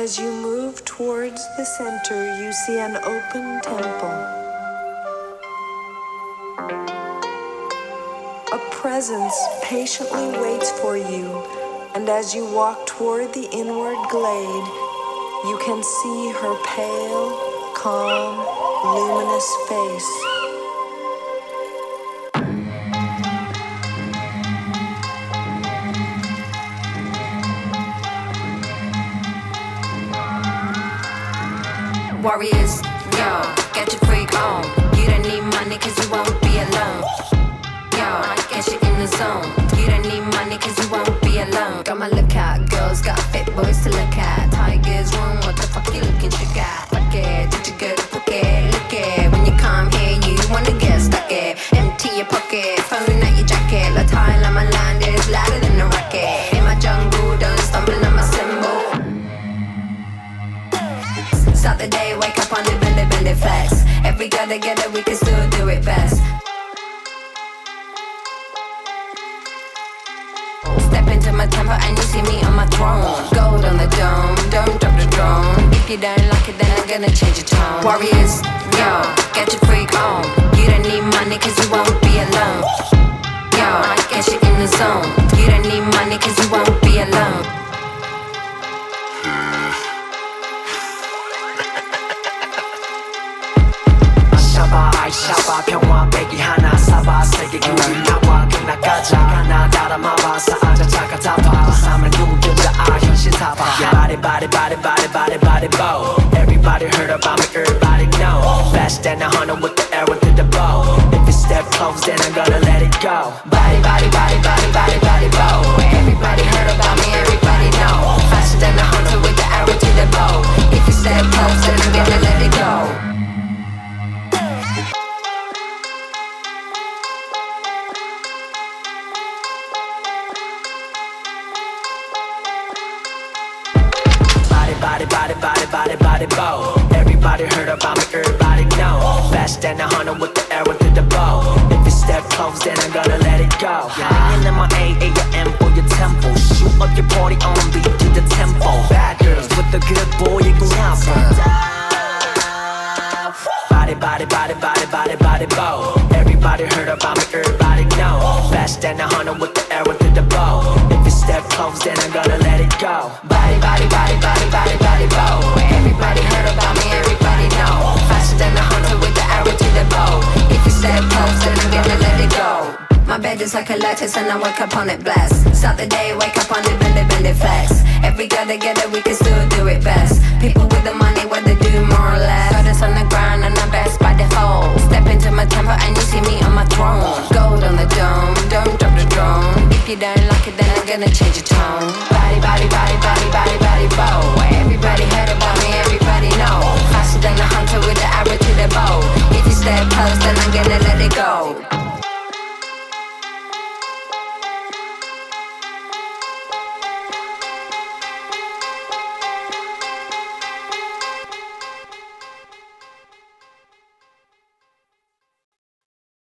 As you move towards the center, you see an open temple. A presence patiently waits for you, and as you walk toward the inward glade, you can see her pale, calm, luminous face. Warriors, yo, get your freak on. You don't need money cause you won't be alone. Yo, get you in the zone. You don't need money cause you won't be alone. Got my lookout, girls got fit boys to look at. Tigers room, what the fuck you looking to get? Fuck it, did you go to book it? Look it, when you come here you wanna get stuck it. Empty your pocket, phone out your jacket. La tile on my land is louder than a rocket. In my jungle, don't stumble on my symbol. Start the day, wake up on it, bend it, flex. Every girl together, we can still do it best. Step into my temple and you see me on my throne. Gold on the dome, don't drop the drone. If you don't like it, then I'm gonna change your tone. Warriors, yo, get your freak on. You don't need money cause you won't be alone. Yo, get you in the zone. You don't need money cause you won't be alone. 샤바 평화 배기 하나 사바 세계 우리 나와 끝나가자 하나 따라마봐 사자 자가 잡아 삶을 누구자 현실 사바 body bow. Everybody heard about me, everybody know. Faster than 100 with the arrow to the bow. If you step close then I'm gonna let it go. Body bow. Everybody heard about me, everybody know. Faster than 100 with the arrow to the bow. If you step close then I'm gonna let it go. Body bow. Everybody heard about me, everybody know. Faster than 100 with the arrow to the bow. If you step close, then I'm gonna let it go. Hanging in my AAM for your temple. Shoot up your party on beat to the tempo. Bad girls with the good boy, you gon' have Body bow. Everybody heard about me, everybody know. Faster than 100 with the arrow to the bow. If you step close, then I'm gonna let it go. Body bow. Everybody heard about me, everybody know. Faster than 100 with the arrow to the bow. If you step close, then I'm gonna let it go. My bed is like a lattice and I wake up on it blessed. Start the day, wake up on it, bend it, flex. Every girl together, we can still do it best. People with the money, what they do more or less. Got us on the ground and I'm best by default. Step into my temple and you see me on my throne. Gold on the dome, don't drop the drone. If you don't like it, then I'm gonna change your tone. Body